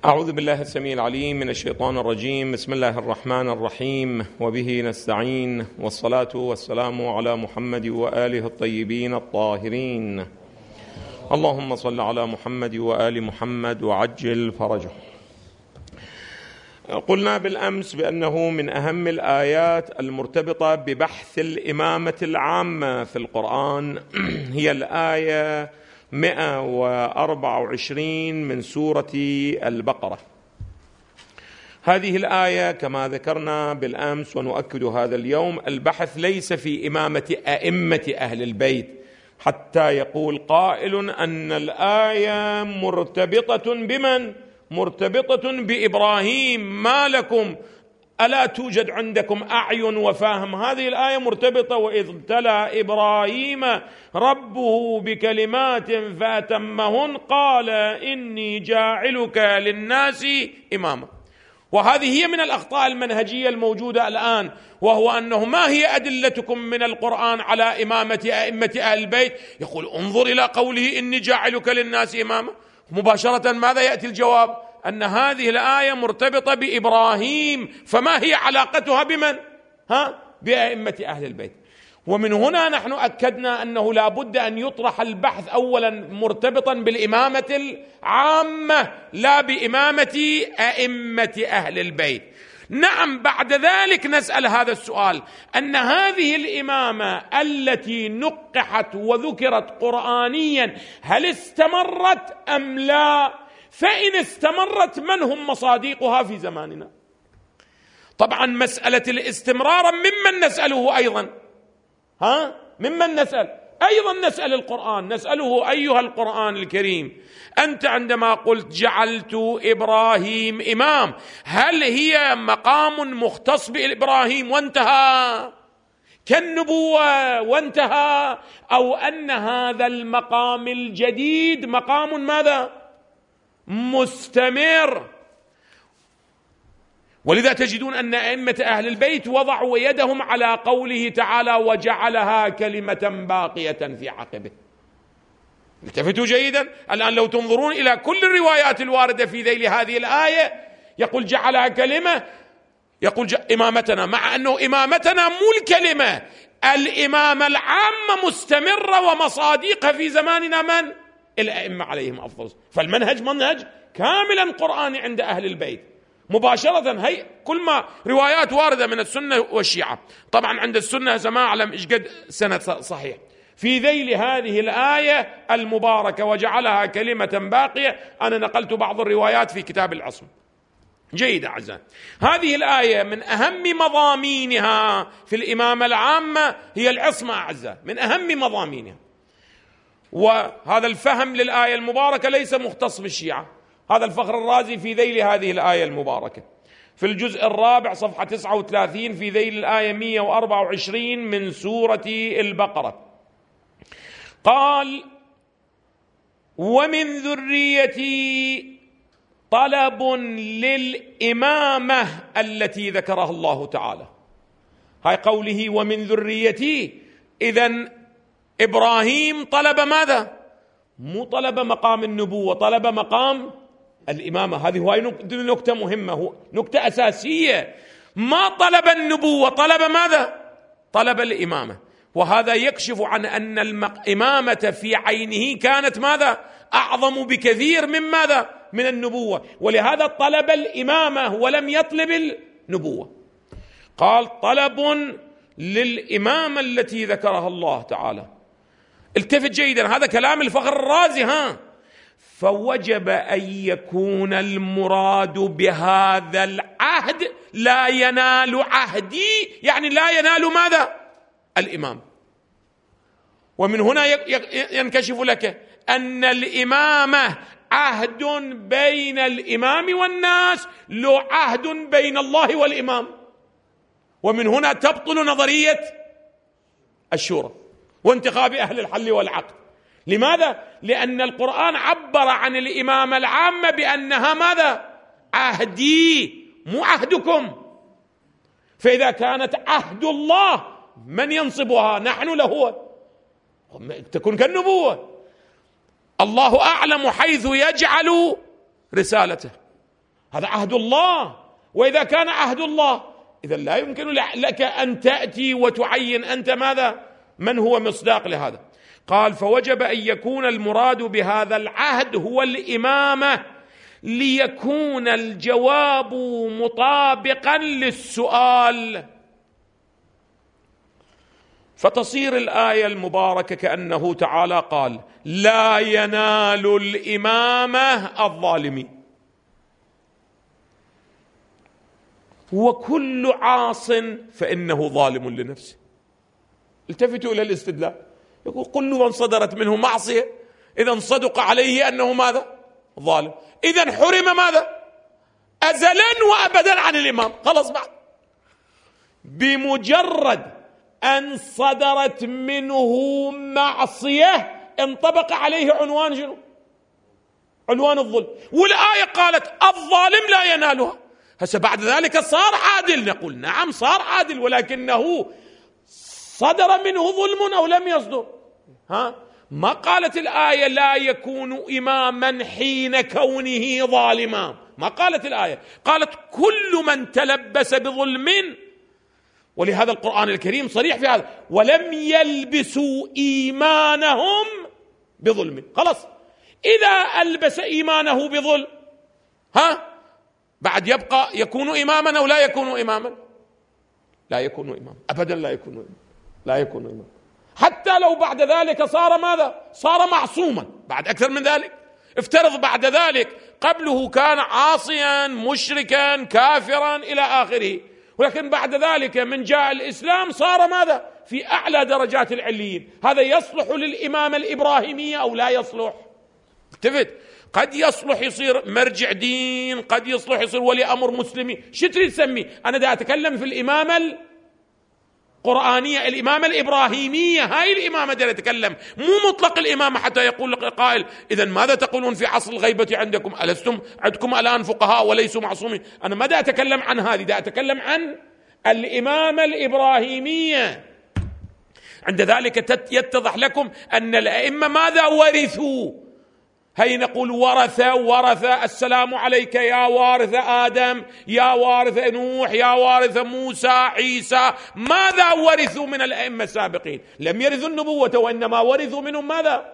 أعوذ بالله السميع العليم من الشيطان الرجيم. بسم الله الرحمن الرحيم، وبه نستعين، والصلاة والسلام على محمد وآله الطيبين الطاهرين. اللهم صل على محمد وآل محمد وعجل فرجه. قلنا بالأمس بأنه من أهم الآيات المرتبطة ببحث الإمامة العامة في القرآن هي الآية 124 من سورة البقرة. هذه الآية كما ذكرنا بالأمس ونؤكد هذا اليوم، البحث ليس في إمامة أئمة أهل البيت حتى يقول قائل أن الآية مرتبطة بمن؟ مرتبطة بإبراهيم، ما لكم ألا توجد عندكم أعين وفهم؟ هذه الآية مرتبطة، وإذ ابتلى إبراهيم ربه بكلمات فأتمهن قال إني جاعلك للناس إماما. وهذه هي من الأخطاء المنهجية الموجودة الآن، وهو أنه ما هي أدلتكم من القرآن على إمامة أئمة أهل البيت؟ يقول انظر إلى قوله إني جاعلك للناس إماما، مباشرة ماذا يأتي الجواب؟ أن هذه الآية مرتبطة بإبراهيم، فما هي علاقتها بمن؟ بأئمة أهل البيت. ومن هنا نحن أكدنا أنه لا بد أن يطرح البحث أولا مرتبطا بالإمامة العامة لا بإمامة أئمة أهل البيت. نعم، بعد ذلك نسأل هذا السؤال، أن هذه الإمامة التي نقحت وذكرت قرآنيا هل استمرت أم لا؟ فإن استمرت من هم مصاديقها في زماننا؟ طبعا مسألة الاستمرار ممن نسأله أيضا؟ ممن نسأل؟ أيضا نسأل القرآن، نسأله أيها القرآن الكريم، أنت عندما قلت جعلت إبراهيم إمام، هل هي مقام مختص بإبراهيم وانتهى كالنبوة وانتهى، أو أن هذا المقام الجديد مقام ماذا؟ مستمر. ولذا تجدون أن أئمة أهل البيت وضعوا يدهم على قوله تعالى وجعلها كلمة باقية في عقبه. التفتوا جيدا الآن، لو تنظرون إلى كل الروايات الواردة في ذيل هذه الآية يقول جعلها كلمة، يقول إمامتنا، مع أنه إمامتنا مو الكلمة، الإمامة العامة مستمرة ومصاديقها في زماننا من؟ الأئمة عليهم أفضل. فالمنهج منهج كاملا قرآني عند أهل البيت مباشرة. هي كل ما روايات واردة من السنة والشيعة، طبعا عند السنة ما أعلم إيش قد سنة صحيح في ذيل هذه الآية المباركة وجعلها كلمة باقية. أنا نقلت بعض الروايات في كتاب العصم. جيد أعزائي، هذه الآية من أهم مضامينها في الإمامة العامة هي العصمة أعزائي، من أهم مضامينها. وهذا الفهم للآية المباركة ليس مختص بالشيعة، هذا الفخر الرازي في ذيل هذه الآية المباركة في الجزء الرابع صفحة 39 في ذيل الآية 124 من سورة البقرة قال ومن ذريتي طلب للإمامة التي ذكرها الله تعالى. هاي قوله ومن ذريتي، إذن إبراهيم طلب ماذا؟ مو طلب مقام النبوة، طلب مقام الإمامة. هذه هو نكتة مهمة، نكتة أساسية. ما طلب النبوة، طلب ماذا؟ طلب الإمامة. وهذا يكشف عن أن الإمامة في عينه كانت ماذا؟ أعظم بكثير من ماذا؟ من النبوة. ولهذا طلب الإمامة ولم يطلب النبوة. قال طلب للإمامة التي ذكرها الله تعالى. التفت جيدا، هذا كلام الفخر الرازي. فوجب أن يكون المراد بهذا العهد لا ينال عهدي، يعني لا ينال ماذا؟ الإمام. ومن هنا ينكشف لك أن الإمامة عهد بين الإمام والناس، له عهد بين الله والإمام. ومن هنا تبطل نظرية الشورى وانتخاب أهل الحل والعقد. لماذا؟ لأن القرآن عبر عن الإمامة العامة بأنها ماذا؟ عهدي، مو عهدكم. فإذا كانت عهد الله من ينصبها؟ نحن له، تكون كالنبوة. الله أعلم حيث يجعل رسالته. هذا عهد الله، وإذا كان عهد الله إذا لا يمكن لك أن تأتي وتعين أنت ماذا؟ من هو مصداق لهذا؟ قال: فوجب أن يكون المراد بهذا العهد هو الإمامة، ليكون الجواب مطابقا للسؤال. فتصير الآية المباركة كأنه تعالى قال: لا ينال الإمامة الظالمين، وكل عاص فإنه ظالم لنفسه. التفتوا إلى الاستدلال، يقول: كل من صدرت منه معصية إذا صدق عليه أنه ماذا؟ ظالم، إذا حرم ماذا؟ أزلا وأبدا عن الإمام. خلاص، بعد بمجرد أن صدرت منه معصية انطبق عليه عنوان شنو؟ عنوان الظلم. والآية قالت الظالم لا ينالها. هسه بعد ذلك صار عادل، نقول نعم صار عادل، ولكنه صدر منه ظلم أو لم يصدر؟ ما قالت الآية لا يكون إماما حين كونه ظالما، ما قالت الآية، قالت كل من تلبس بظلم. ولهذا القرآن الكريم صريح في هذا: ولم يلبسوا إيمانهم بظلم. خلاص، إذا ألبس إيمانه بظلم بعد يبقى يكون إماما أو لا يكون إماما؟ لا يكون إماما أبدا، لا يكون إماما، لا يكون إماما، حتى لو بعد ذلك صار ماذا؟ صار معصوما. بعد أكثر من ذلك، افترض بعد ذلك قبله كان عاصيا مشركا كافرا إلى آخره، ولكن بعد ذلك من جاء الإسلام صار ماذا؟ في أعلى درجات العليين. هذا يصلح للإمامة الإبراهيمية أو لا يصلح؟ التفت، قد يصلح يصير مرجع دين، قد يصلح يصير ولي أمر مسلمين، شو تريد تسميه؟ أنا دا أتكلم في الإمامة القرآنية، الإمامة الإبراهيمية، هاي الإمامة دا أتكلم، مو مطلق الإمامة حتى يقول لك قائل إذا ماذا تقولون في عصر الغيبة عندكم؟ ألستم عندكم الآن فقهاء وليسوا معصومين؟ أنا ما دا أتكلم عن هذه، دا أتكلم عن الإمامة الإبراهيمية. عند ذلك يتضح لكم أن الأئمة ماذا ورثوا؟ هي نقول ورث السلام عليك يا وارث آدم، يا وارث نوح، يا وارث موسى، عيسى. ماذا ورثوا من الأئمة السابقين؟ لم يرثوا النبوة، وإنما ورثوا منهم ماذا؟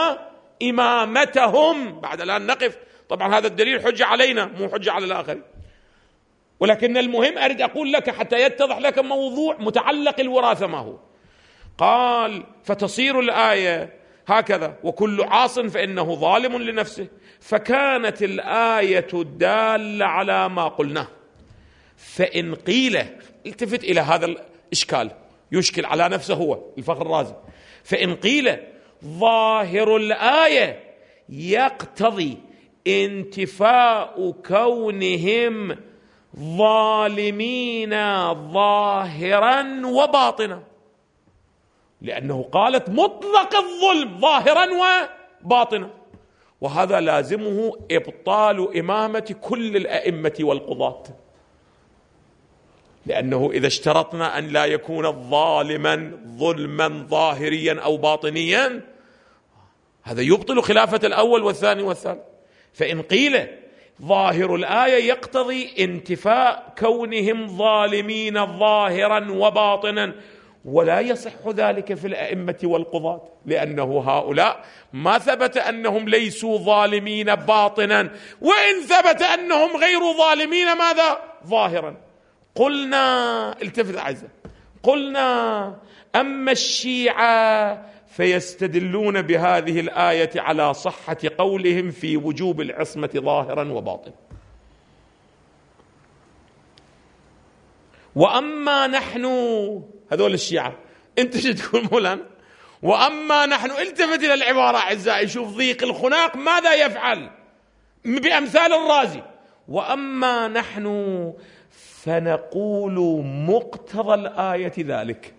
إمامتهم. بعد الآن نقف، طبعا هذا الدليل حجة علينا مو حجة على الآخرين، ولكن المهم أريد أقول لك حتى يتضح لك موضوع متعلق الوراثة ما هو. قال: فتصير الآية هكذا: وكل عاص فإنه ظالم لنفسه. فكانت الآية الدالة على ما قلناه. فإن قيل، التفت إلى هذا الإشكال يشكل على نفسه هو الفخر الرازي، فإن قيل ظاهر الآية يقتضي انتفاء كونهم ظالمين ظاهرا وباطنا، لأنه قالت مطلق الظلم ظاهرا وباطنا، وهذا لازمه إبطال إمامة كل الأئمة والقضاة، لأنه إذا اشترطنا أن لا يكون ظالما ظلما ظاهريا أو باطنيا هذا يبطل خلافة الأول والثاني والثالث. فإن قيل ظاهر الآية يقتضي انتفاء كونهم ظالمين ظاهرا وباطنا، ولا يصح ذلك في الأئمة والقضاة، لأنه هؤلاء ما ثبت أنهم ليسوا ظالمين باطنا، وإن ثبت أنهم غير ظالمين ماذا؟ ظاهرا. قلنا، التفت أعزائي، قلنا أما الشيعة فيستدلون بهذه الآية على صحة قولهم في وجوب العصمة ظاهرا وباطنا، وأما نحن، هذول الشيعة، أنت شو تقول مولانا؟ وأما نحن، التفت إلى العبارة أعزائي، شوف ضيق الخناق ماذا يفعل بأمثال الرازي. وأما نحن فنقول مقتضى الآية ذلك،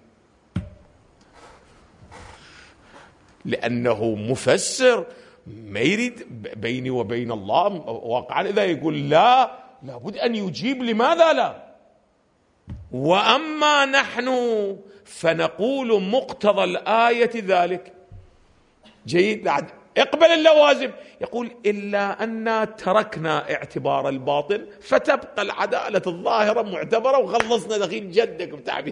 لأنه مفسر ما يريد بيني وبين الله واقعا. إذا يقول لا، لابد أن يجيب لماذا لا. وأما نحن فنقول مقتضى الآية ذلك. جيد، اقبل اللوازم. يقول إلا أن تركنا اعتبار الباطن فتبقى العدالة الظاهرة معتبرة وخلصنا دخيل جدك بتعبير.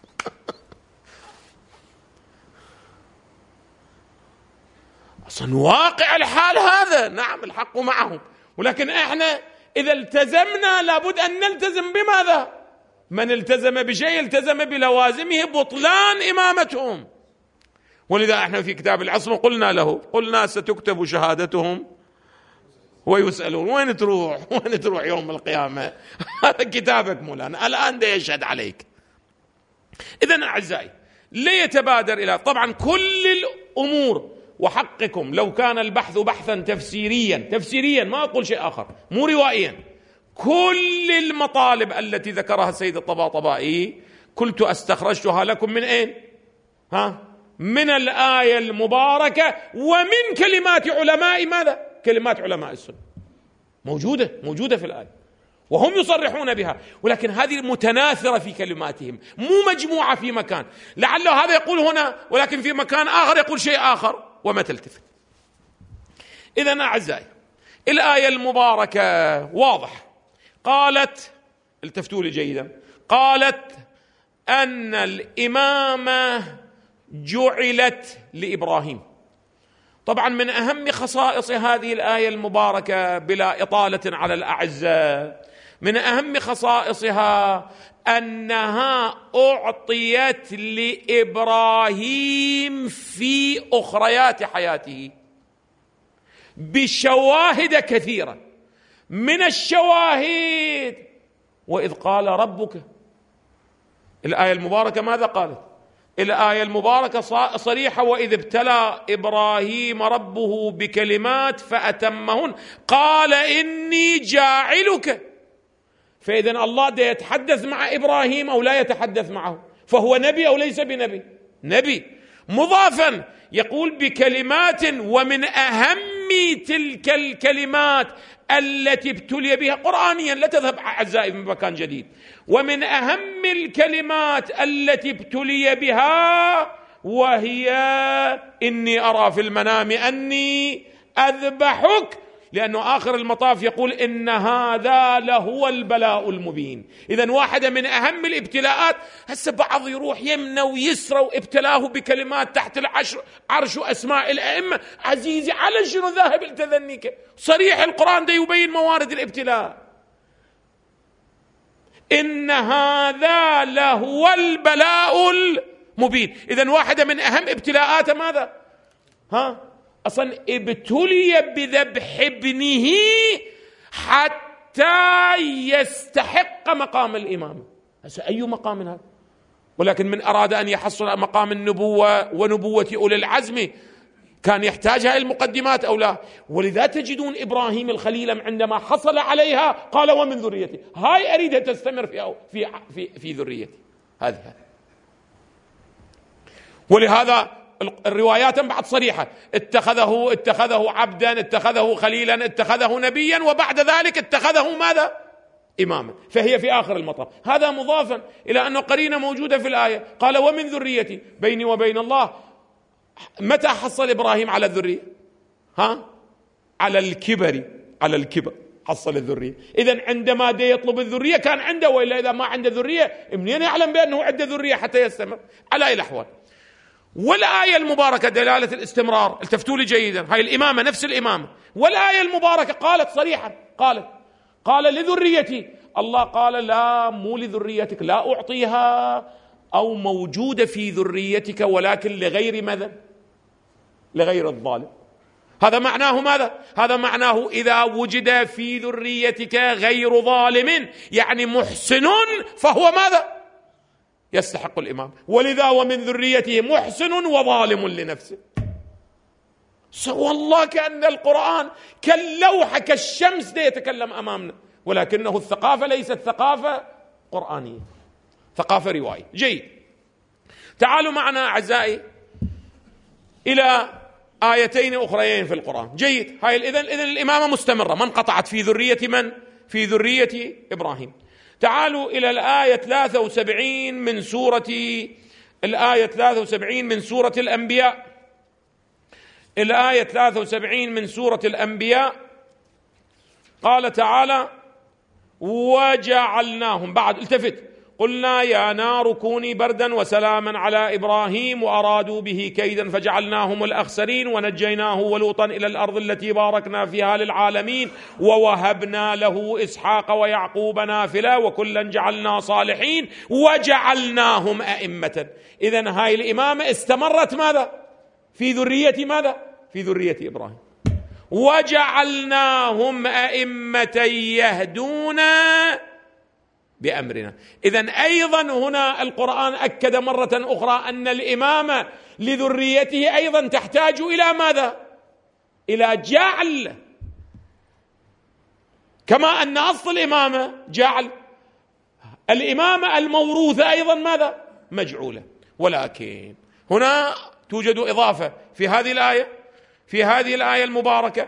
أصلا واقع الحال هذا، نعم الحق معهم، ولكن احنا إذا التزمنا لابد أن نلتزم بماذا؟ من التزم بشيء التزم بلوازمه بطلان إمامتهم. ولذا احنا في كتاب العصمة قلنا ستكتب شهادتهم ويسألون. وين تروح يوم القيامة؟ هذا كتابك مولانا الآن ده يشهد عليك. إذن أعزائي ليتبادر إلى طبعا كل الأمور، وحقكم لو كان البحث بحثا تفسيريا ما أقول شيء آخر مو روائيا، كل المطالب التي ذكرها السيد الطباطبائي كنت استخرجتها لكم من أين؟ من الآية المباركة ومن كلمات علماء ماذا؟ كلمات علماء السنة موجودة في الآية وهم يصرحون بها، ولكن هذه متناثرة في كلماتهم مو مجموعة في مكان، لعله هذا يقول هنا ولكن في مكان آخر يقول شيء آخر وما تلتفت. إذن أعزائي الآية المباركة واضح، قالت، التفتوا لي جيدا، قالت أن الإمامة جعلت لإبراهيم. طبعا من أهم خصائص هذه الآية المباركة بلا إطالة على الأعزاء، من أهم خصائصها أنها أعطيت لإبراهيم في أخريات حياته بشواهد كثيرة. من الشواهد وإذ قال ربك، الآية المباركة ماذا قالت؟ الآية المباركة صريحة، وإذ ابتلى إبراهيم ربه بكلمات فأتمهن قال إني جاعلك. فإذا الله ده يتحدث مع إبراهيم أو لا يتحدث معه؟ فهو نبي أو ليس بنبي؟ نبي. مضافا يقول بكلمات، ومن أهم تلك الكلمات التي ابتلي بها قرآنيا، لا تذهب أعزائي من مكان جديد، ومن أهم الكلمات التي ابتلي بها وهي إني أرى في المنام أني أذبحك، لأنه آخر المطاف يقول إن هذا لهو البلاء المبين. إذن واحدة من أهم الابتلاءات، هسه بعض يروح يمنى ويسرى وابتلاه بكلمات تحت عرش أسماء الأئمة. عزيزي على شنو ذاهب التذنيك؟ صريح القرآن ده يبين موارد الابتلاء، إن هذا لهو البلاء المبين. إذن واحدة من أهم ابتلاءات ماذا؟ أصلا ابتلي بذبح ابنه حتى يستحق مقام الإمامة. أي مقام هذا؟ ولكن من أراد أن يحصل مقام النبوة ونبوة أولي العزم كان يحتاجها المقدمات أو لا؟ ولذا تجدون إبراهيم الخليل عندما حصل عليها قال ومن ذريتي، هاي أريدها تستمر في ذريتي هذه. ولهذا الروايات بعد صريحة، اتخذه عبدا، اتخذه خليلا، اتخذه نبيا، وبعد ذلك اتخذه ماذا؟ إماما. فهي في آخر المطاف. هذا مضافا إلى أنه قرينة موجودة في الآية، قال ومن ذريتي، بيني وبين الله. متى حصل إبراهيم على الذرية؟ على الكبر حصل الذرية. إذن عندما دي يطلب الذرية كان عنده، وإلا إذا ما عنده ذرية منين يعلم بأنه عنده ذرية حتى يستمر؟ على أي الأحوال. والآية المباركة دلالة الاستمرار، التفتوا لي جيدا، هاي الإمامة نفس الإمامة. والآية المباركة قالت صريحا، قال لذريتي. الله قال لا، مو لذريتك، لا أعطيها أو موجودة في ذريتك، ولكن لغير ماذا؟ لغير الظالم. هذا معناه ماذا؟ هذا معناه إذا وجد في ذريتك غير ظالم يعني محسن فهو ماذا؟ يستحق الإمام. ولذا ومن ذريته محسن وظالم لنفسه. والله كأن القرآن كاللوحة كالشمس ده يتكلم أمامنا، ولكنه الثقافة ليست ثقافة قرآنية، ثقافة روائية. جيد، تعالوا معنا أعزائي إلى آيتين أخريين في القرآن. جيد، هاي إذن الإمامة مستمرة، ما انقطعت في ذرية من؟ في ذرية إبراهيم. تعالوا إلى الآية 73 من سورة الأنبياء. الآية 73 من سورة الأنبياء قال تعالى: وجعلناهم، بعد التفت: قلنا يا نار كوني بردا وسلاما على إبراهيم وأرادوا به كيدا فجعلناهم الأخسرين ونجيناه ولوطا إلى الأرض التي باركنا فيها للعالمين ووهبنا له إسحاق ويعقوب نافلة وكلا جعلنا صالحين وجعلناهم أئمة. إذن هاي الإمامة استمرت ماذا؟ في ذرية ماذا؟ في ذرية إبراهيم. وجعلناهم أئمة يهدون بأمرنا. إذن أيضا هنا القرآن أكد مرة أخرى أن الإمامة لذريته أيضا تحتاج إلى ماذا؟ إلى جعل، كما أن أصل الإمامة جعل، الإمامة الموروثة أيضا ماذا؟ مجعولة. ولكن هنا توجد إضافة في هذه الآية، في هذه الآية المباركة.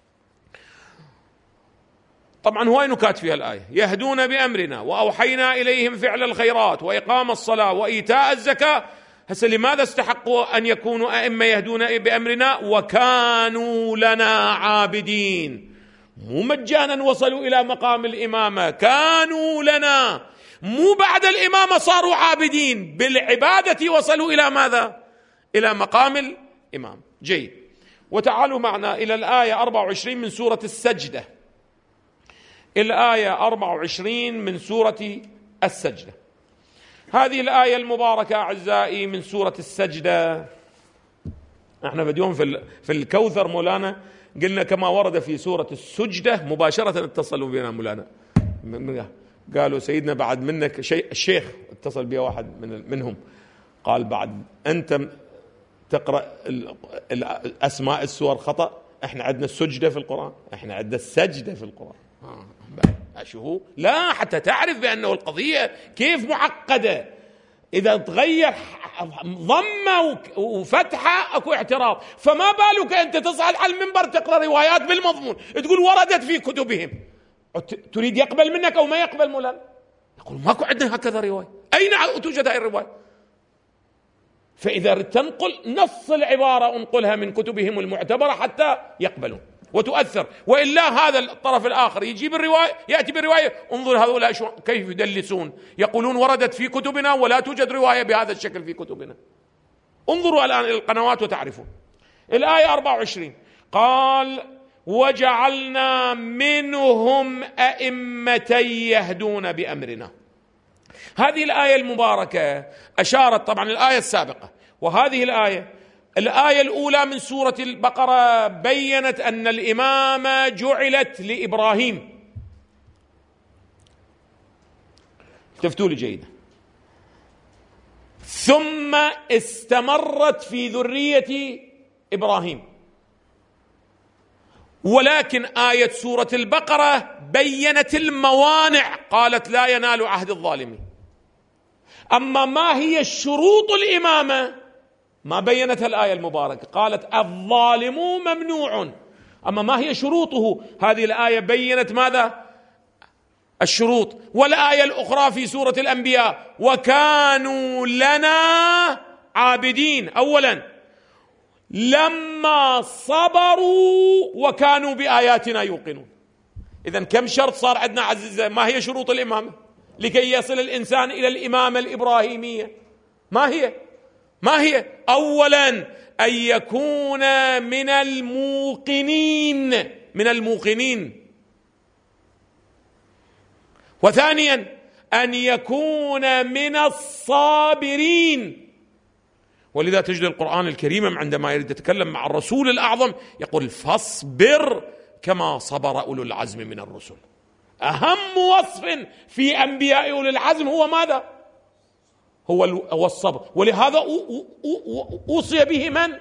طبعا هو نكات فيها الآية: يهدون بأمرنا وأوحينا إليهم فعل الخيرات وإقام الصلاة وإيتاء الزكاة. هسه لماذا استحقوا أن يكونوا أئمة يهدون بأمرنا؟ وكانوا لنا عابدين. مو مجانا وصلوا إلى مقام الإمامة، كانوا لنا، مو بعد الإمامة صاروا عابدين، بالعبادة وصلوا إلى ماذا؟ إلى مقام الإمام. جيد. وتعالوا معنا إلى الآية 24 من سورة السجدة. الآية 24 من سورة السجدة، هذه الآية المباركة أعزائي من سورة السجدة. احنا اليوم في الكوثر مولانا قلنا كما ورد في سورة السجدة مباشرة اتصلوا بنا مولانا، قالوا سيدنا بعد منك الشيخ اتصل بي واحد منهم قال: بعد أنت تقرأ أسماء السور خطأ، احنا عندنا السجدة في القرآن، احنا عندنا السجدة في القرآن. شو لا، حتى تعرف بأنه القضية كيف معقدة. إذا تغير ضمة وفتحة أكو اعتراض، فما بالك أنت تصعد على المنبر تقرأ روايات بالمضمون تقول وردت في كتبهم، تريد يقبل منك أو ما يقبل مولانا؟ يقول ماكو عندنا هكذا رواية، أين توجد هذه الرواية؟ فإذا تنقل نص العبارة انقلها من كتبهم المعتبرة حتى يقبلون وتؤثر، وإلا هذا الطرف الآخر يجيب الرواية، يأتي بالرواية، انظر هؤلاء كيف يدلسون، يقولون وردت في كتبنا ولا توجد رواية بهذا الشكل في كتبنا. انظروا الآن إلى القنوات وتعرفون. الآية 24 قال: وجعلنا منهم أئمة يهدون بأمرنا. هذه الآية المباركة أشارت طبعا الآية السابقة، وهذه الآية الأولى من سورة البقرة بيّنت أن الإمامة جعلت لإبراهيم. التفتوا لي جيدا. ثم استمرت في ذرية إبراهيم، ولكن آية سورة البقرة بيّنت الموانع، قالت لا ينال عهد الظالمين. أما ما هي شروط الإمامة ما بيّنتها الآية المباركة، قالت الظالم ممنوع. أما ما هي شروطه؟ هذه الآية بيّنت ماذا؟ الشروط. والآية الأخرى في سورة الأنبياء: وكانوا لنا عابدين. أولا لما صبروا وكانوا بآياتنا يوقنون. إذن كم شرط صار عندنا عزيزة؟ ما هي شروط الإمامة لكي يصل الإنسان إلى الإمامة الإبراهيمية؟ ما هي؟ أولا أن يكون من الموقنين، وثانيا أن يكون من الصابرين. ولذا تجد القرآن الكريم عندما يريد يتكلم مع الرسول الأعظم يقول: فاصبر كما صبر أولو العزم من الرسل. أهم وصف في أنبياء أولي العزم هو ماذا؟ هو الصبر. ولهذا أوصي به من؟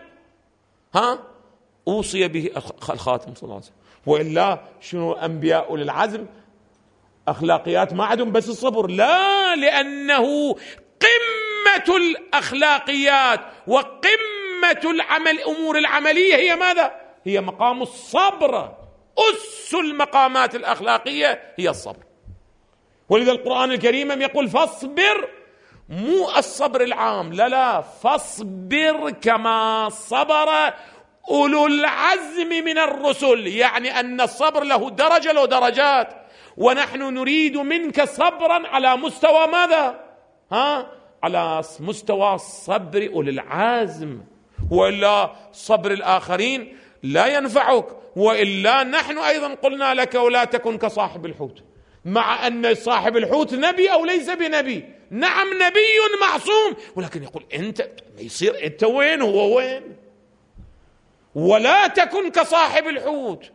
أوصي به الخاتم صلى الله عليه وسلم. وإلا شنو أنبياء أولي العزم؟ أخلاقيات ما عندهم بس الصبر، لا، لأنه قمة الأخلاقيات وقمة الأمور العملية هي ماذا؟ هي مقام الصبر. أس المقامات الأخلاقية هي الصبر. ولذا القرآن الكريم يقول: فاصبر، مو الصبر العام، لا، فاصبر كما صبر أولو العزم من الرسل، يعني أن الصبر له درجة، له درجات، ونحن نريد منك صبرا على مستوى ماذا؟ على مستوى صبر أولي العزم، وإلا صبر الآخرين لا ينفعك. وإلا نحن أيضا قلنا لك ولا تكن كصاحب الحوت، مع أن صاحب الحوت نبي أو ليس بنبي، نعم نبي معصوم، ولكن يقول أنت ما يصير، أنت وين هو وين؟ ولا تكن كصاحب الحوت.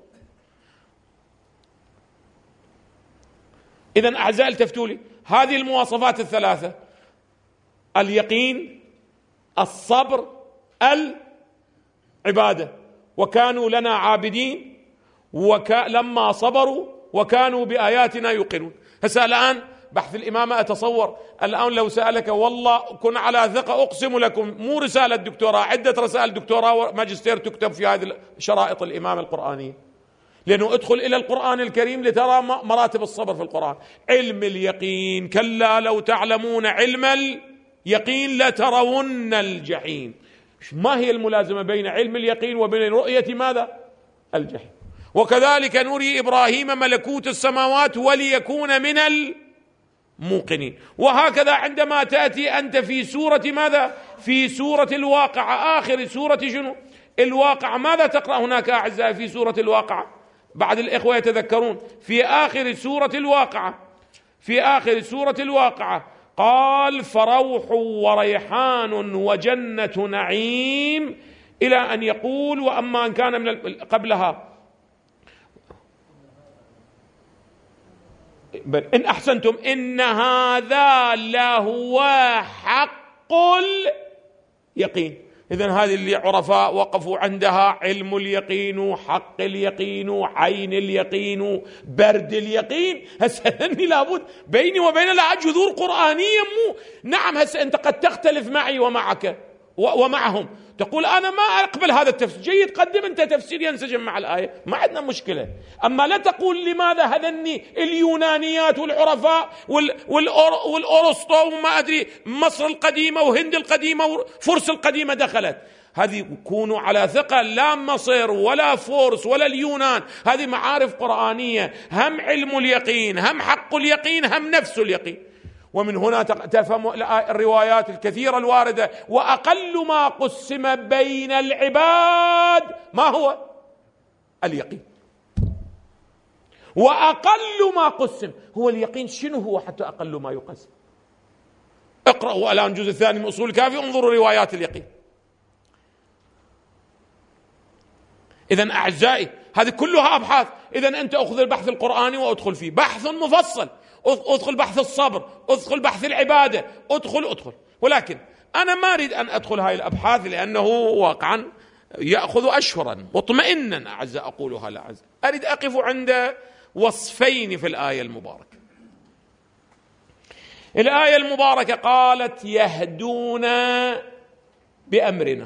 إذن أعزائي التفتوا لي هذه المواصفات الثلاثة: اليقين، الصبر، العبادة. وكانوا لنا عابدين لما صبروا وكانوا بآياتنا يوقنون. هسه الآن بحث الإمامة، أتصور الآن لو سألك، والله كن على ثقة أقسم لكم، مو رسالة دكتوراه، عدة رسائل دكتوراه وماجستير تكتب في هذه شرائط الإمامة القرآنية، لأنه ادخل إلى القرآن الكريم لترى مراتب الصبر في القرآن. علم اليقين، كلا لو تعلمون علم اليقين لترون الجحيم. ما هي الملازمة بين علم اليقين وبين رؤية ماذا؟ الجحيم. وكذلك نري إبراهيم ملكوت السماوات وليكون من الموقنين. وهكذا عندما تأتي أنت في سورة ماذا؟ في سورة الواقعة، آخر سورة شنو؟ الواقعة. ماذا تقرأ هناك أعزائي في سورة الواقعة؟ بعد الإخوة يتذكرون في آخر سورة الواقعة، في آخر سورة الواقعة قال: فروح وريحان وجنة نعيم، إلى أن يقول: وأما أن كان من قبلها إن أحسنتم إن هذا لهو حق اليقين. إذن هذه اللي عرفاء وقفوا عندها: علم اليقين، حق اليقين، عين اليقين، برد اليقين. هسه لابد بيني وبين الله جذور قرآنية. مو نعم هسه أنت قد تختلف معي ومعك ومعهم، تقول أنا ما أقبل هذا التفسير، جيد، قدم أنت تفسير ينسجم مع الآية، ما عندنا مشكلة. أما لا تقول لماذا هذني اليونانيات والعرفاء والأرسطو وما أدري مصر القديمة وهند القديمة وفرس القديمة دخلت. هذه كونوا على ثقة، لا مصر ولا فورس ولا اليونان، هذه معارف قرآنية، هم علم اليقين، هم حق اليقين، هم نفس اليقين. ومن هنا تفهم الروايات الكثيرة الواردة: وأقل ما قسم بين العباد ما هو؟ اليقين. وأقل ما قسم هو اليقين. شنو هو حتى أقل ما يقسم؟ اقرأوا الآن الجزء الثاني من أصول الكافي، انظروا روايات اليقين. إذن أعزائي هذه كلها أبحاث. إذن أنت أخذ البحث القرآني وأدخل فيه، بحث مفصل، أدخل بحث الصبر، أدخل بحث العبادة، أدخل. ولكن أنا ما أريد أن أدخل هاي الأبحاث لأنه واقعا يأخذ أشهرا مطمئنا أعزائي أقولها لا أعزائي. أريد أقف عند وصفين في الآية المباركة. الآية المباركة قالت: يهدون بأمرنا.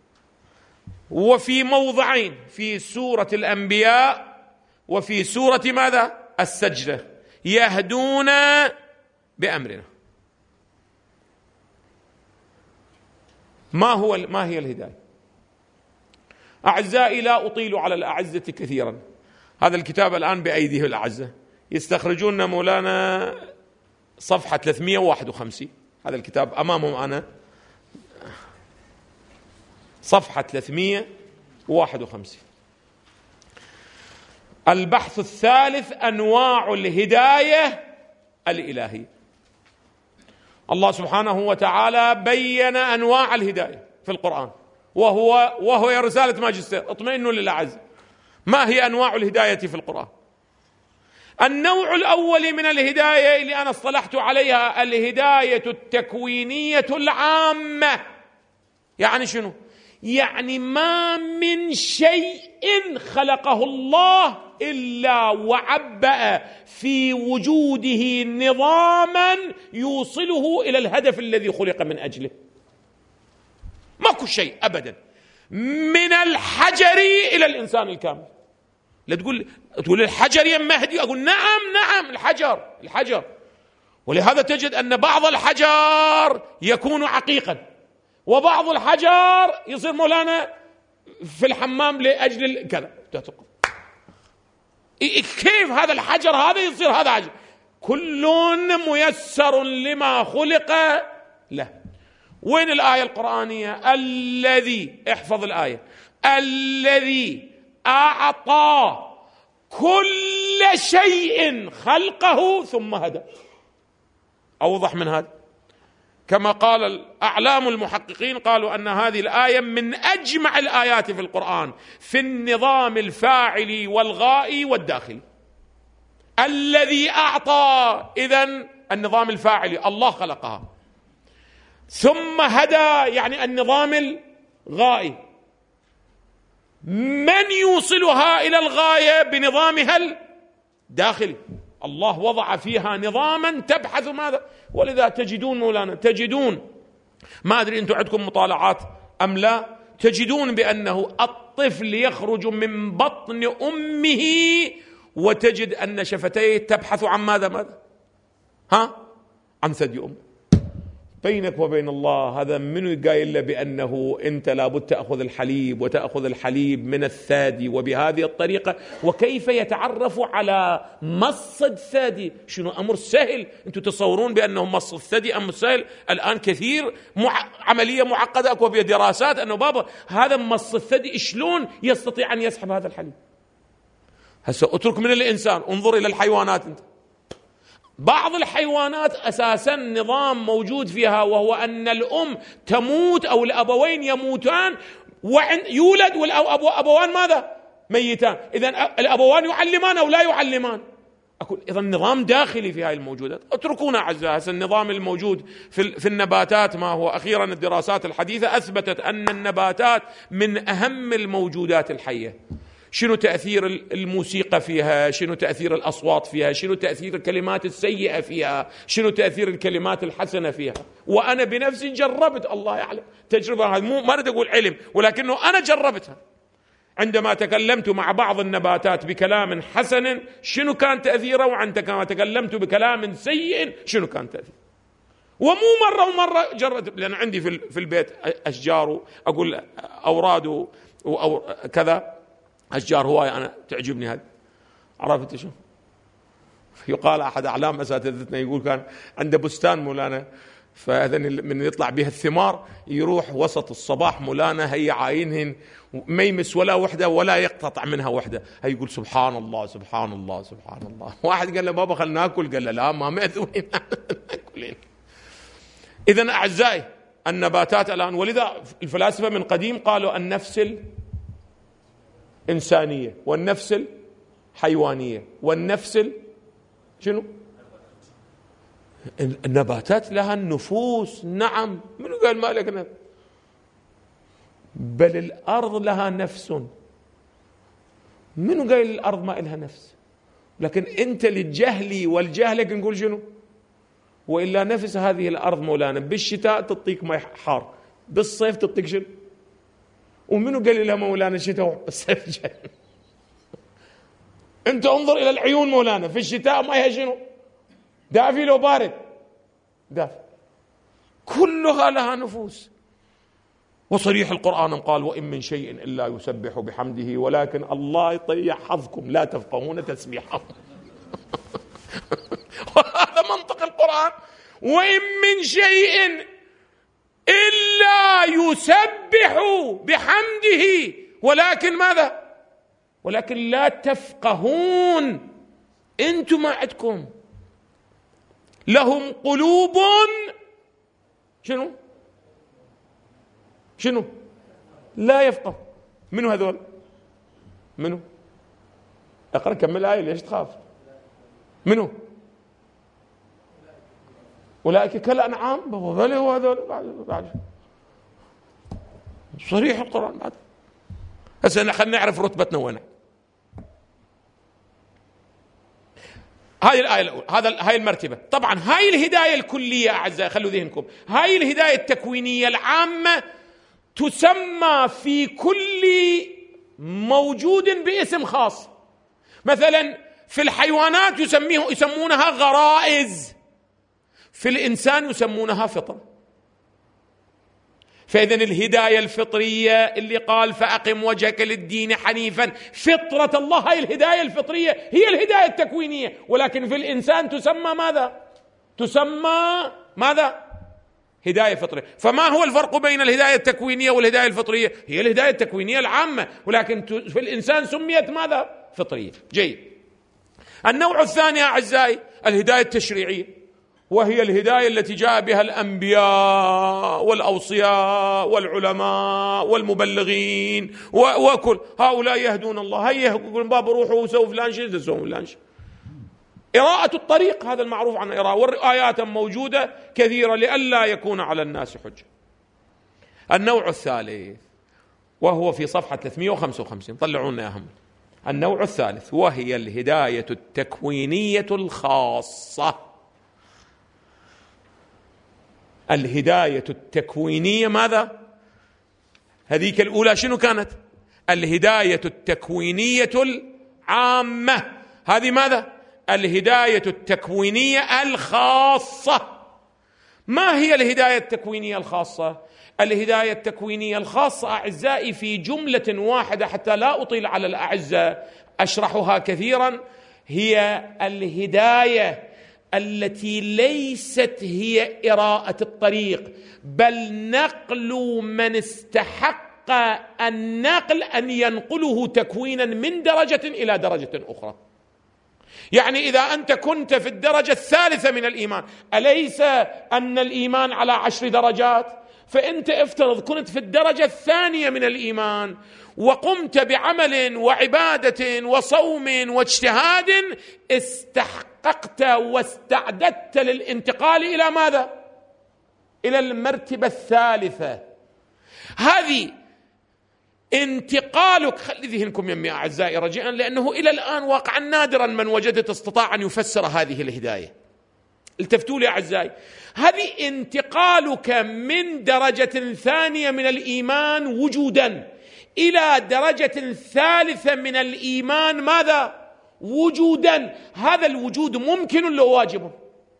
وفي موضعين، في سورة الأنبياء وفي سورة ماذا؟ السجدة، يهدون بأمرنا. ما هي الهداية؟ أعزائي لا أطيل على الأعزة كثيرا، هذا الكتاب الآن بأيديه الأعزة، يستخرجون مولانا صفحة 351، هذا الكتاب أمامهم أنا، صفحة 351. البحث الثالث: أنواع الهداية الإلهية. الله سبحانه وتعالى بين أنواع الهداية في القرآن، وهو رسالة ماجستير، اطمئنوا للأعز. ما هي أنواع الهداية في القرآن؟ النوع الأول من الهداية اللي أنا اصطلحت عليها الهداية التكوينية العامة. يعني شنو؟ يعني ما من شيء خلقه الله إلا وعبأ في وجوده نظاما يوصله إلى الهدف الذي خلق من أجله. ماكو شيء أبدا، من الحجر إلى الإنسان الكامل. لا تقول الحجر يا مهدي، أقول نعم الحجر. ولهذا تجد أن بعض الحجر يكون عقيقا، وبعض الحجر يصير مولانا في الحمام لأجل كذا، كيف هذا الحجر هذا يصير هذا حجر؟ كل ميسر لما خلق له. وين الآية القرآنية؟ الذي، احفظ الآية، الذي أعطى كل شيء خلقه ثم هدى. أوضح من هذا؟ كما قال الأعلام المحققين، قالوا أن هذه الآية من أجمع الآيات في القرآن في النظام الفاعلي والغائي والداخلي. الذي أعطى، إذن النظام الفاعلي الله خلقها، ثم هدى يعني النظام الغائي، من يوصلها إلى الغاية بنظامها الداخلي؟ الله وضع فيها نظاما تبحث ماذا. ولذا تجدون مولانا، تجدون، ما أدري أنتم عندكم مطالعات أم لا، تجدون بأنه الطفل يخرج من بطن أمه وتجد أن شفتيه تبحث عن ماذا؟ عن ثدي أمه. بينك وبين الله هذا منو قايل له بأنه أنت لابد تأخذ الحليب، وتأخذ الحليب من الثدي وبهذه الطريقة؟ وكيف يتعرف على مص الثدي؟ شنو أمر سهل؟ أنتم تصورون بأنه مص الثدي أمر سهل؟ الآن كثير عملية معقدة، أكو بها دراسات أنه بابا هذا مص الثدي شلون يستطيع أن يسحب هذا الحليب. هسه اترك من الإنسان، انظر إلى الحيوانات. أنت بعض الحيوانات أساسا نظام موجود فيها، وهو أن الأم تموت أو الأبوين يموتان ويولد والأبوان ماذا؟ ميتان. إذن الأبوان يعلمان أو لا يعلمان؟ أقول إذن نظام داخلي في هذه الموجودات. اتركونا أعزائي. هذا النظام الموجود في النباتات ما هو أخيرا الدراسات الحديثة أثبتت أن النباتات من أهم الموجودات الحية. شنو تأثير الموسيقى فيها؟ شنو تأثير الأصوات فيها؟ شنو تأثير الكلمات السيئة فيها؟ شنو تأثير الكلمات الحسنة فيها؟ وأنا بنفسي جربت، الله يعلم، تجربة ما أريد أقول علم، ولكنه أنا جربتها. عندما تكلمت مع بعض النباتات بكلام حسن شنو كان تأثيره، وعندما تكلمت بكلام سيء شنو كان تأثيره. ومو مرة ومرة جربت، لأن عندي في البيت أشجار، أقول أوراد كذا، أشجار هواية أنا تعجبني هذه. عرفت شو يقال؟ أحد أعلام أساتذتنا يقول كان عنده بستان مولانا، فإذن من يطلع بها الثمار يروح وسط الصباح مولانا هي عاينهن ما يمس ولا وحدة ولا يقتطع منها وحدة. هي يقول سبحان الله سبحان الله سبحان الله. واحد قال له بابا خلنا ناكل، قال له لا ما مأذونين ناكلين. إذن أعزائي النباتات الآن، ولذا الفلاسفة من قديم قالوا النفس الإنسانية والنفس الحيوانية والنفس شنو؟ النباتات لها النفوس. نعم، منو قال ما لك نفس؟ بل الأرض لها نفس. منو قال الأرض ما لها نفس؟ لكن أنت للجهل والجهلك نقول شنو؟ وإلا نفس هذه الأرض مولانا بالشتاء تعطيك ماء حار، بالصيف تعطيك شنو؟ ومنو قال لها مولانا الشتاء والصيف جاي؟ أنت انظر إلى العيون مولانا، في الشتاء ماءها شنو؟ دافي لو بارد؟ دافي. كلها لها نفوس. وصريح القرآن قال وإن من شيء إلا يسبح بحمده ولكن الله يطيع حظكم لا تفقهون تسبيحهم. وهذا منطق القرآن. وإن من شيء إلا يسبح بحمده ولكن ماذا؟ ولكن لا تفقهون. أنتم ما عندكم. لهم قلوب شنو لا يفقه. منو هذول؟ منو؟ اقرأ كمل الآية، ليش تخاف؟ منو؟ أولئك كالأنعام بل هو هذول بعد. صريح القرآن بعد. هسه خلينا نعرف رتبتنا وين. هاي الآية الأولى، هاي المرتبة. طبعا هاي الهداية الكلية أعزائي، خلوا ذهنكم، هاي الهداية التكوينية العامة تسمى في كل موجود باسم خاص. مثلا في الحيوانات يسمونها غرائز، في الإنسان يسمونها فطرة. فإذا الهداية الفطرية اللي قال فأقم وجهك للدين حنيفا، فطرة الله، هاي الهداية الفطرية هي الهداية التكوينية، ولكن في الإنسان تسمى ماذا؟ تسمى ماذا؟ هداية فطرية. فما هو الفرق بين الهداية التكوينية والهداية الفطرية؟ هي الهداية التكوينية العامة، ولكن في الإنسان سميت ماذا؟ فطرية. جيد. النوع الثاني أعزائي الهداية التشريعية، وهي الهداية التي جاء بها الأنبياء والأوصياء والعلماء والمبلغين وكل هؤلاء يهدون الله. هيا يقولون باب روحوا وسووا فلان شيء تسوون فلان شيء. إراءة الطريق هذا المعروف عن إراءة، والآيات موجودة كثيرة لئلا يكون على الناس حجة. النوع الثالث وهو في صفحة 355، طلعونا يا هم. النوع الثالث وهي الهداية التكوينية الخاصة. الهداية التكوينية ماذا؟ هذيك الأولى شنو كانت؟ الهداية التكوينية العامة. هذه ماذا؟ الهداية التكوينية الخاصة. ما هي الهداية التكوينية الخاصة؟ الهداية التكوينية الخاصة أعزائي في جملة واحدة حتى لا أطيل على الأعزة أشرحها كثيرا، هي الهداية التي ليست هي إراءة الطريق، بل نقل من استحق النقل أن ينقله تكوينا من درجة إلى درجة أخرى. يعني إذا أنت كنت في الدرجة الثالثة من الإيمان، أليس أن الإيمان على 10 درجات؟ فأنت افترض كنت في الدرجة الثانية من الإيمان وقمت بعمل وعبادة وصوم واجتهاد، استحققت واستعددت للانتقال إلى ماذا؟ إلى المرتبة الثالثة. هذه انتقالك، خلي ذهنكم يمي أعزائي رجاء، لأنه إلى الآن واقعا نادرا من وجدت استطاع أن يفسر هذه الهداية. التفتوا لي أعزائي، هذه انتقالك من درجة ثانية من الإيمان وجودا إلى درجة ثالثة من الإيمان ماذا؟ وجودا. هذا الوجود ممكن ولا واجب؟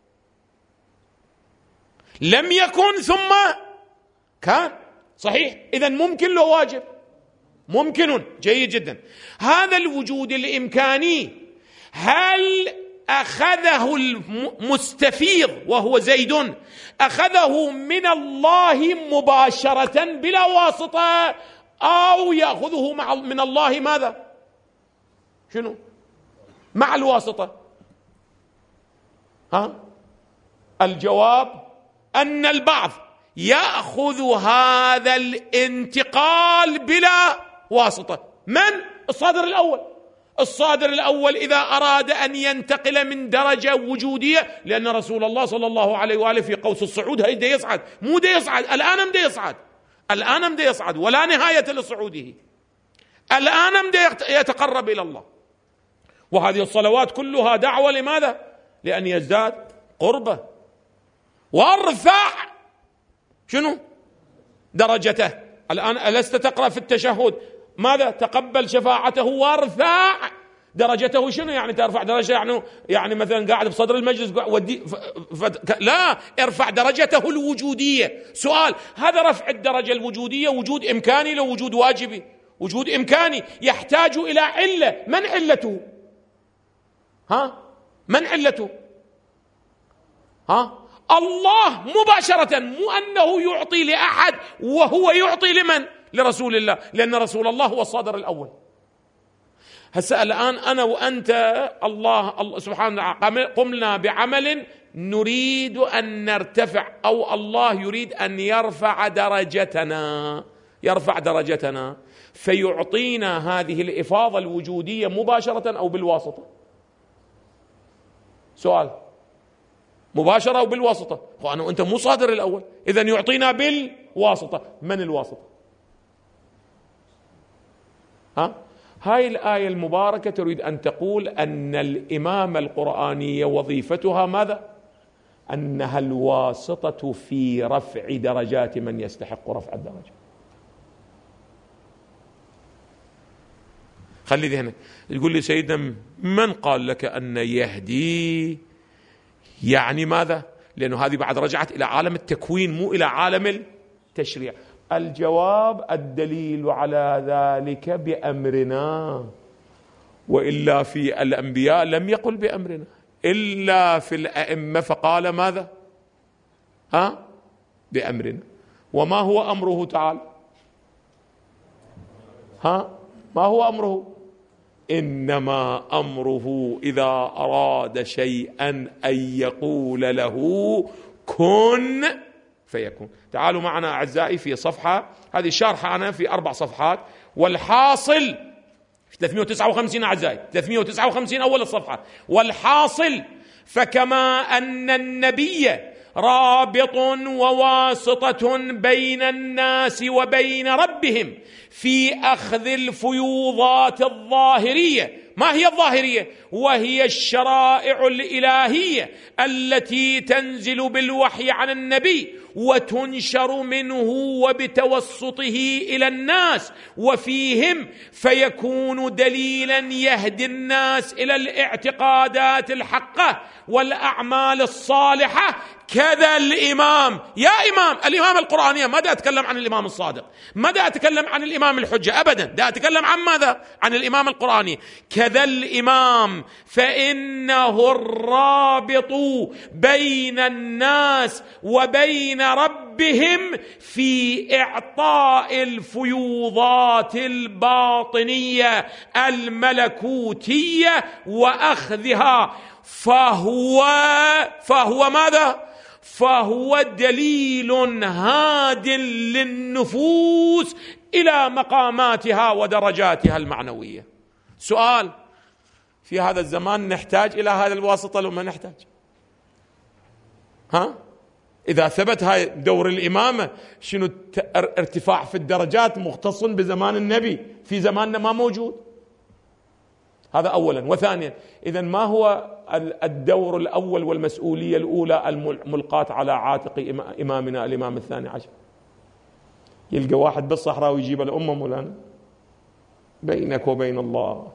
لم يكن ثم كان، صحيح؟ إذن ممكن ولا واجب؟ ممكن. جيد جدا. هذا الوجود الإمكاني هل أخذه المستفيض وهو زيد أخذه من الله مباشرة بلا واسطة، أو يأخذه من الله ماذا؟ شنو؟ مع الواسطة. الجواب أن البعض يأخذ هذا الانتقال بلا واسطة. من؟ الصادر الأول. الصادر الأول إذا أراد أن ينتقل من درجة وجودية، لأن رسول الله صلى الله عليه وآله في قوس الصعود هيدا يصعد، مو دا يصعد الآن، مدا يصعد الآن، مدا يصعد ولا نهاية لصعوده، الآن مدا يتقرب إلى الله. وهذه الصلوات كلها دعوة لماذا؟ لأن يزداد قربه وارفع شنو؟ درجته. الآن ألست تقرأ في التشهد ماذا؟ تقبل شفاعته وارفع درجته. شنو يعني ترفع درجته؟ يعني مثلا قاعد بصدر المجلس ودي لا، ارفع درجته الوجودية. سؤال، هذا رفع الدرجة الوجودية وجود إمكاني لو وجود واجبي؟ وجود إمكاني يحتاج إلى علة. من علته؟ من علته؟ الله مباشرة، مو أنه يعطي لأحد وهو يعطي لمن؟ لرسول الله، لأن رسول الله هو الصادر الأول. هسه الآن أنا وأنت الله سبحانه وتعالى قمنا بعمل نريد أن نرتفع، أو الله يريد أن يرفع درجتنا، فيعطينا هذه الإفاضة الوجودية مباشرة أو بالواسطة؟ سؤال، مباشرة أو بالواسطة؟ وأنا وأنت مو صادر الأول، إذن يعطينا بالواسطة. من الواسطة؟ هاي الآية المباركة تريد أن تقول أن الإمامة القرآنية وظيفتها ماذا؟ أنها الواسطة في رفع درجات من يستحق رفع الدرجة. خلي ذهنك. تقول لي سيدنا من قال لك أن يهدي يعني ماذا؟ لأنه هذه بعد رجعت إلى عالم التكوين مو إلى عالم التشريع. الجواب: الدليل على ذلك بأمرنا، وإلا في الأنبياء لم يقل بأمرنا، إلا في الأئمة فقال ماذا؟ بأمرنا. وما هو أمره تعالى؟ ما هو أمره؟ إنما أمره إذا أراد شيئا أن يقول له كن فيكون. تعالوا معنا أعزائي في صفحة، هذه شارحة أنا في 4 صفحات، والحاصل في 359 أعزائي، 359 أول الصفحة. والحاصل: فكما أن النبي رابط وواسطة بين الناس وبين ربهم في أخذ الفيوضات الظاهرية. ما هي الظاهرية؟ وهي الشرائع الإلهية التي تنزل بالوحي عن النبي وتنشر منه وبتوسطه إلى الناس وفيهم، فيكون دليلا يهدي الناس إلى الاعتقادات الحقة والأعمال الصالحة. كذا الإمام، يا إمام الإمام القرآنية، ما دا أتكلم عن الإمام الصادق، ما دا أتكلم عن الإمام الحجة أبدا، دا أتكلم عن ماذا؟ عن الإمام القرآني. كذا الإمام فإنه الرابط بين الناس وبين ربهم في إعطاء الفيوضات الباطنية الملكوتية وأخذها، فهو ماذا؟ فهو دليل هاد للنفوس إلى مقاماتها ودرجاتها المعنوية. سؤال: في هذا الزمان نحتاج إلى هذا الواسطة لو ما نحتاج؟ إذا ثبت هاي دور الإمامة، شنو ارتفاع في الدرجات مختص بزمان النبي، في زماننا ما موجود. هذا أولا. وثانيا: إذا ما هو الدور الأول والمسؤولية الأولى الملقاة على عاتق إمامنا الإمام الثاني عشر؟ يلقى واحد بالصحراء ويجيب الأمة مولانا، بينك وبين الله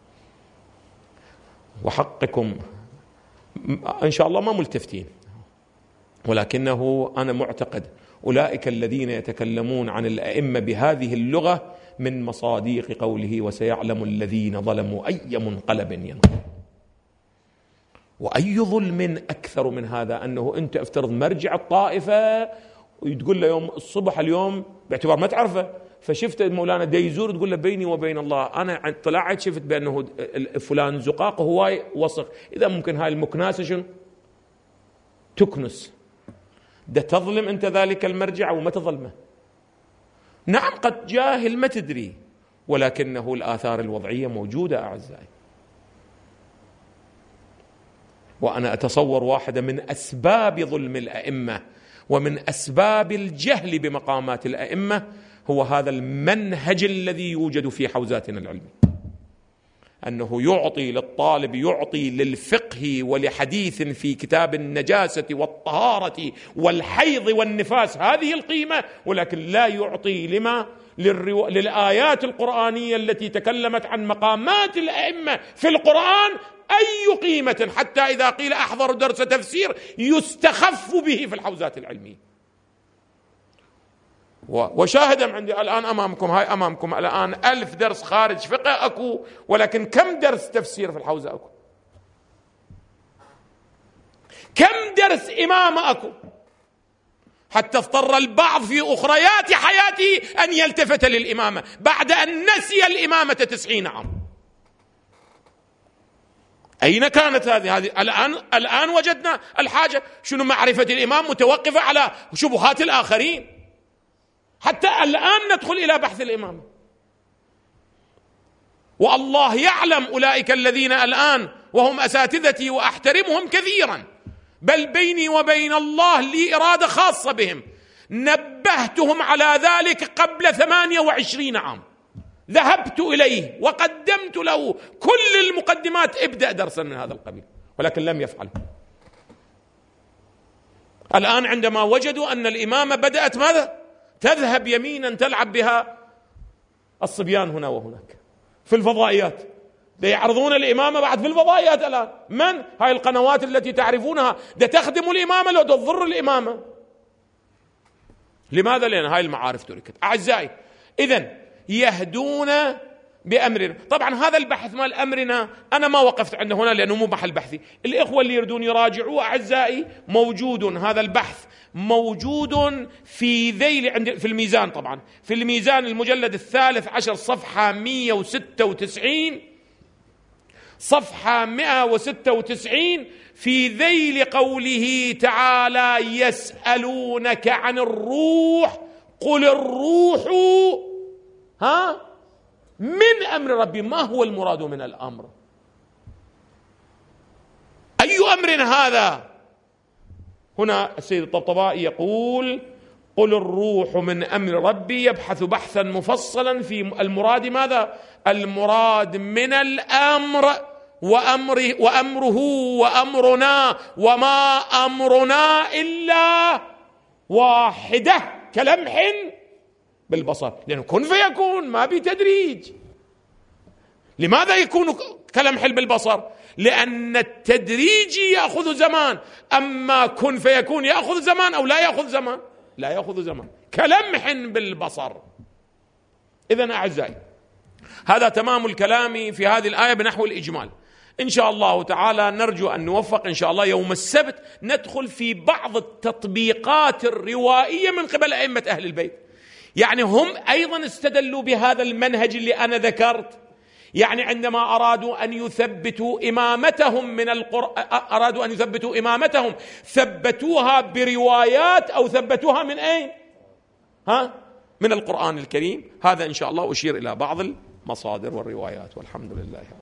وحقكم إن شاء الله ما ملتفتين، ولكنه أنا معتقد أولئك الذين يتكلمون عن الأئمة بهذه اللغة من مصاديق قوله: وسيعلم الذين ظلموا أي منقلب ينقلب. وأي ظلم أكثر من هذا؟ أنه أنت افترض مرجع الطائفة وتقول له يوم الصبح اليوم باعتبار ما تعرفه، فشفت مولانا ديزور تقول له بيني وبين الله أنا طلعت شفت بأنه فلان زقاق وهو وسخ، إذا ممكن هاي المكناسة شنو تكنس، ده تظلم أنت ذلك المرجع وما تظلمه. نعم قد جاهل ما تدري، ولكنه الآثار الوضعية موجودة أعزائي. وأنا أتصور واحدة من أسباب ظلم الأئمة ومن أسباب الجهل بمقامات الأئمة هو هذا المنهج الذي يوجد في حوزاتنا العلمية، أنه يعطي للطالب، يعطي للفقه ولحديث في كتاب النجاسة والطهارة والحيض والنفاس هذه القيمة، ولكن لا يعطي للآيات القرآنية التي تكلمت عن مقامات الأئمة في القرآن أي قيمة، حتى إذا قيل أحضر درس تفسير يستخف به في الحوزات العلمية. وشاهدا عندي الآن أمامكم، هاي أمامكم الآن 1000 درس خارج فقه أكو، ولكن كم درس تفسير في الحوزة أكو؟ كم درس إمامة أكو؟ حتى اضطر البعض في أخريات حياته أن يلتفت للإمامة بعد أن نسي الإمامة 90 عام. أين كانت هذه؟ الآن وجدنا الحاجة شنو؟ معرفة الإمام متوقفة على شبهات الآخرين. حتى الآن ندخل إلى بحث الإمام، والله يعلم أولئك الذين الآن وهم أساتذتي وأحترمهم كثيرا، بل بيني وبين الله لي إرادة خاصة بهم، نبهتهم على ذلك قبل 28 عام، ذهبت إليه وقدمت له كل المقدمات، ابدأ درسا من هذا القبيل، ولكن لم يفعل. الآن عندما وجدوا أن الإمامة بدأت ماذا؟ تذهب يمينا تلعب بها الصبيان هنا وهناك في الفضائيات، يعرضون الإمامة بعد في الفضائيات. الآن من هاي القنوات التي تعرفونها ده تخدم الإمامة لو تضر الإمامة؟ لماذا؟ لأن هاي المعارف تركت. أعزائي، إذن يهدون بأمرنا. طبعا هذا البحث مال أمرنا أنا ما وقفت عنده هنا لأنه مو محل بحثي، الإخوة اللي يردون يراجعوا أعزائي موجود، هذا البحث موجود في ذيل عند في الميزان، طبعا في الميزان المجلد 13 صفحة 196، صفحة 196 في ذيل قوله تعالى: يسألونك عن الروح قل الروح من أمر ربي. ما هو المراد من الأمر؟ أي أمر هذا؟ هنا السيد الطبطبائي يقول: قل الروح من أمر ربي، يبحث بحثا مفصلا في المراد. ماذا؟ المراد من الأمر وأمره وأمرنا، وما أمرنا إلا واحدة كلمح بالبصر، لأنه كن فيكون ما بتدريج. لماذا يكون كلمح بالبصر؟ لأن التدريج يأخذ زمان، أما كن فيكون يأخذ زمان أو لا يأخذ زمان؟ لا يأخذ زمان، كلمح بالبصر. إذن أعزائي، هذا تمام الكلام في هذه الآية بنحو الإجمال. إن شاء الله تعالى نرجو أن نوفق إن شاء الله يوم السبت ندخل في بعض التطبيقات الروائية من قبل أئمة أهل البيت. يعني هم أيضا استدلوا بهذا المنهج اللي أنا ذكرت، يعني عندما أرادوا أن يثبتوا إمامتهم من أرادوا أن يثبتوا إمامتهم ثبتوها بروايات أو ثبتوها من أين؟ من القرآن الكريم. هذا إن شاء الله أشير إلى بعض المصادر والروايات، والحمد لله.